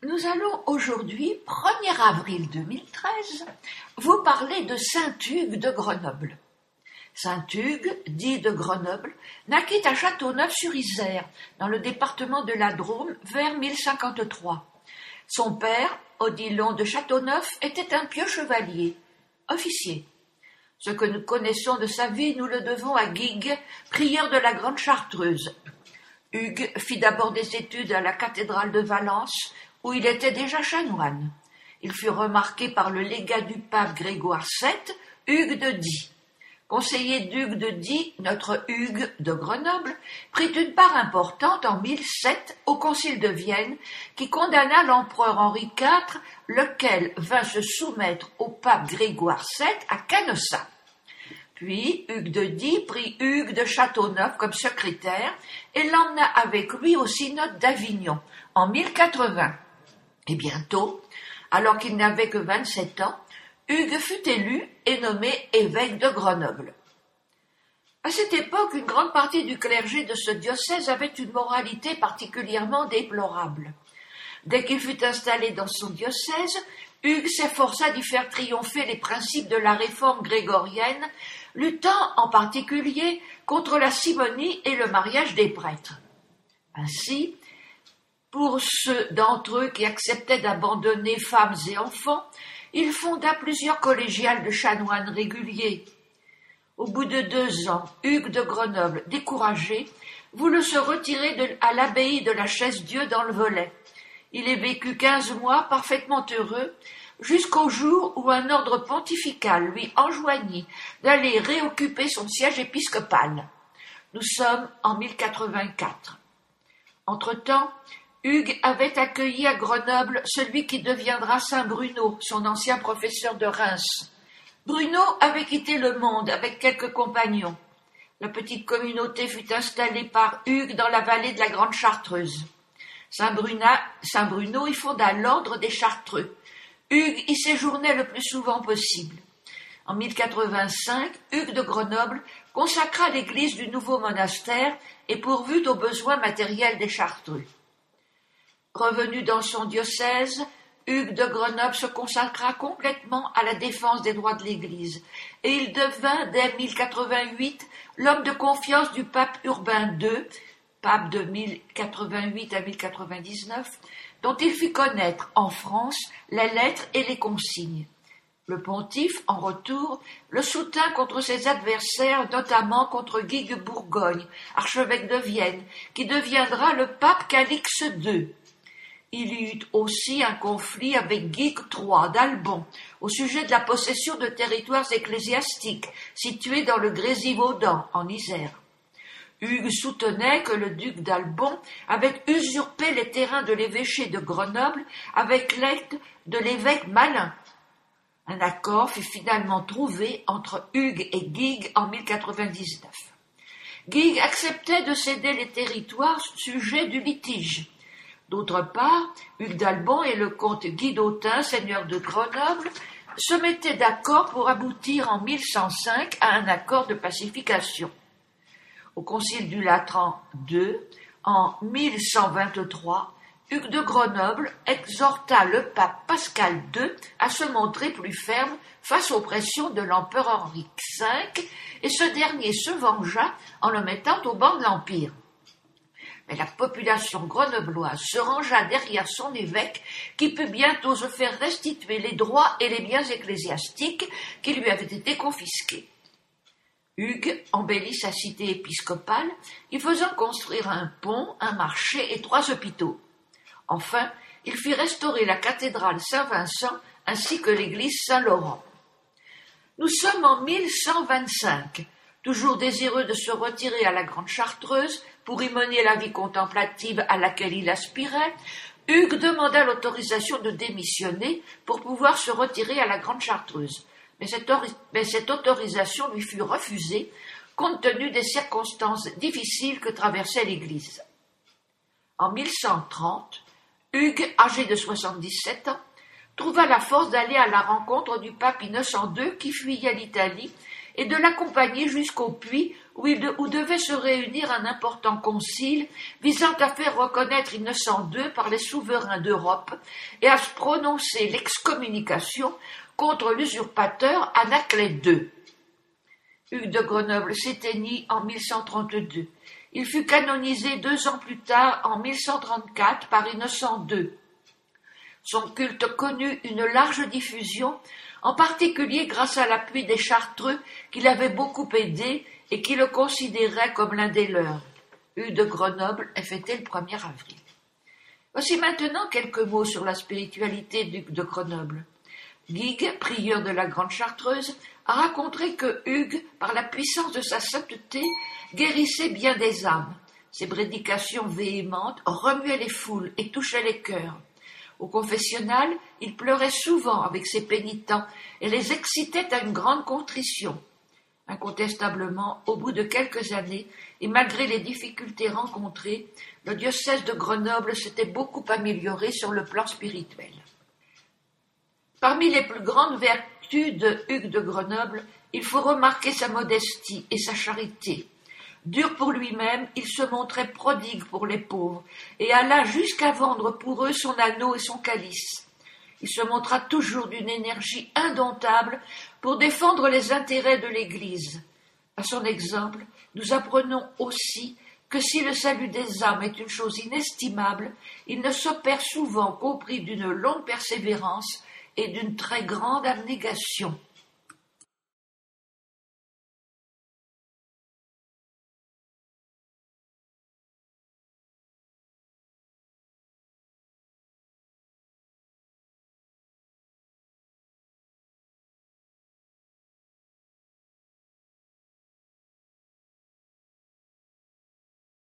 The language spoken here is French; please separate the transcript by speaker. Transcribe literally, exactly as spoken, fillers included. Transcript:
Speaker 1: Nous allons aujourd'hui, premier avril deux mille treize, vous parler de saint Hugues de Grenoble. Saint Hugues, dit de Grenoble, naquit à Châteauneuf-sur-Isère, dans le département de la Drôme, vers mille cinquante-trois. Son père, Odilon de Châteauneuf, était un pieux chevalier, officier. Ce que nous connaissons de sa vie, nous le devons à Guigues, prieur de la Grande Chartreuse. Hugues fit d'abord des études à la cathédrale de Valence, où il était déjà chanoine. Il fut remarqué par le légat du pape Grégoire sept, Hugues de Die. Conseiller d'Hugues de Die, notre Hugues de Grenoble prit une part importante en mille sept au concile de Vienne, qui condamna l'empereur Henri quatre, lequel vint se soumettre au pape Grégoire sept à Canossa. Puis Hugues de Die prit Hugues de Châteauneuf comme secrétaire et l'emmena avec lui au synode d'Avignon en mille quatre-vingts. Et bientôt, alors qu'il n'avait que vingt-sept ans, Hugues fut élu et nommé évêque de Grenoble. À cette époque, une grande partie du clergé de ce diocèse avait une moralité particulièrement déplorable. Dès qu'il fut installé dans son diocèse, Hugues s'efforça d'y faire triompher les principes de la réforme grégorienne, luttant en particulier contre la simonie et le mariage des prêtres. Ainsi, pour ceux d'entre eux qui acceptaient d'abandonner femmes et enfants, il fonda plusieurs collégiales de chanoines réguliers. Au bout de deux ans, Hugues de Grenoble, découragé, voulut se retirer de, à l'abbaye de la Chaise-Dieu dans le Velay. Il y vécut quinze mois parfaitement heureux, jusqu'au jour où un ordre pontifical lui enjoignit d'aller réoccuper son siège épiscopal. Nous sommes en mille quatre-vingt-quatre. Entre-temps, Hugues avait accueilli à Grenoble celui qui deviendra saint Bruno, son ancien professeur de Reims. Bruno avait quitté le monde avec quelques compagnons. La petite communauté fut installée par Hugues dans la vallée de la Grande Chartreuse. Saint Bruna, Saint Bruno y fonda l'ordre des Chartreux. Hugues y séjournait le plus souvent possible. En mille quatre-vingt-cinq, Hugues de Grenoble consacra l'église du nouveau monastère et pourvut aux besoins matériels des Chartreux. Revenu dans son diocèse, Hugues de Grenoble se consacra complètement à la défense des droits de l'Église, et il devint, dès mille quatre-vingt-huit, l'homme de confiance du pape Urbain deux, pape de mille quatre-vingt-huit à mille quatre-vingt-dix-neuf, dont il fit connaître en France les lettres et les consignes. Le pontife, en retour, le soutint contre ses adversaires, notamment contre Guigues Bourgogne, archevêque de Vienne, qui deviendra le pape Calix deux. Il y eut aussi un conflit avec Guigues trois d'Albon au sujet de la possession de territoires ecclésiastiques situés dans le Grésivaudan, en Isère. Hugues soutenait que le duc d'Albon avait usurpé les terrains de l'évêché de Grenoble avec l'aide de l'évêque Malin. Un accord fut finalement trouvé entre Hugues et Guigues en mille quatre-vingt-dix-neuf. Guigues acceptait de céder les territoires sujets du litige. D'autre part, Hugues d'Albon et le comte Guy d'Autun, seigneur de Grenoble, se mettaient d'accord pour aboutir en mille cent cinq à un accord de pacification. Au concile du Latran deux, en mille cent vingt-trois, Hugues de Grenoble exhorta le pape Pascal deux à se montrer plus ferme face aux pressions de l'empereur Henri cinq, et ce dernier se vengea en le mettant au banc de l'Empire. Mais la population grenobloise se rangea derrière son évêque, qui put bientôt se faire restituer les droits et les biens ecclésiastiques qui lui avaient été confisqués. Hugues embellit sa cité épiscopale, y faisant construire un pont, un marché et trois hôpitaux. Enfin, il fit restaurer la cathédrale Saint-Vincent ainsi que l'église Saint-Laurent. Nous sommes en mille cent vingt-cinq. Toujours désireux de se retirer à la Grande Chartreuse pour y mener la vie contemplative à laquelle il aspirait, Hugues demanda l'autorisation de démissionner pour pouvoir se retirer à la Grande Chartreuse. Mais cette, or- mais cette autorisation lui fut refusée compte tenu des circonstances difficiles que traversait l'Église. En mille cent trente, Hugues, âgé de soixante-dix-sept ans, trouva la force d'aller à la rencontre du pape Innocent deux qui fuyait l'Italie et de l'accompagner jusqu'au puits où, il de, où devait se réunir un important concile visant à faire reconnaître Innocent deux par les souverains d'Europe et à se prononcer l'excommunication contre l'usurpateur Anaclet deux. Hugues de Grenoble s'éteignit en mille cent trente-deux. Il fut canonisé deux ans plus tard, en mille cent trente-quatre, par Innocent deux. Son culte connut une large diffusion, en particulier grâce à l'appui des Chartreux qui l'avaient beaucoup aidé et qui le considéraient comme l'un des leurs. Hugues de Grenoble est fêté le premier avril. Voici maintenant quelques mots sur la spiritualité d'Hugues de Grenoble. Guigues, prieur de la Grande Chartreuse, a raconté que Hugues, par la puissance de sa sainteté, guérissait bien des âmes. Ses prédications véhémentes remuaient les foules et touchaient les cœurs. Au confessionnal, il pleurait souvent avec ses pénitents et les excitait à une grande contrition. Incontestablement, au bout de quelques années, et malgré les difficultés rencontrées, le diocèse de Grenoble s'était beaucoup amélioré sur le plan spirituel. Parmi les plus grandes vertus de Hugues de Grenoble, il faut remarquer sa modestie et sa charité. Dur pour lui-même, il se montrait prodigue pour les pauvres et alla jusqu'à vendre pour eux son anneau et son calice. Il se montra toujours d'une énergie indomptable pour défendre les intérêts de l'Église. À son exemple, nous apprenons aussi que si le salut des âmes est une chose inestimable, il ne s'opère souvent qu'au prix d'une longue persévérance et d'une très grande abnégation.